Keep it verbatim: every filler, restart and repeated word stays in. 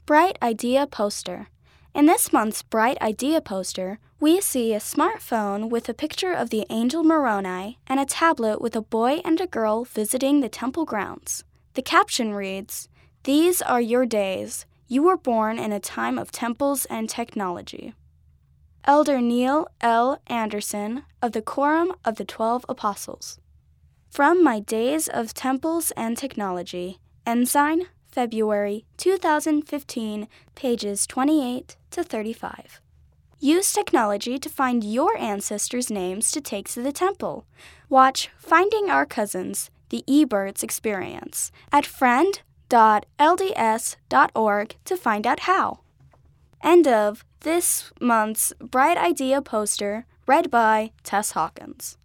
Bright Idea Poster. In this month's Bright Idea Poster, we see a smartphone with a picture of the angel Moroni and a tablet with a boy and a girl visiting the temple grounds. The caption reads, "These are your days. You were born in a time of temples and technology." Elder Neil L. Anderson of the Quorum of the Twelve Apostles. From My Days of Temples and Technology, Ensign, February two thousand fifteen, pages twenty-eight to thirty-five. Use technology to find your ancestors' names to take to the temple. Watch Finding Our Cousins, the eBirds Experience at friend dot l d s dot org to find out how. End of this month's Bright Idea Poster, read by Tess Hawkins.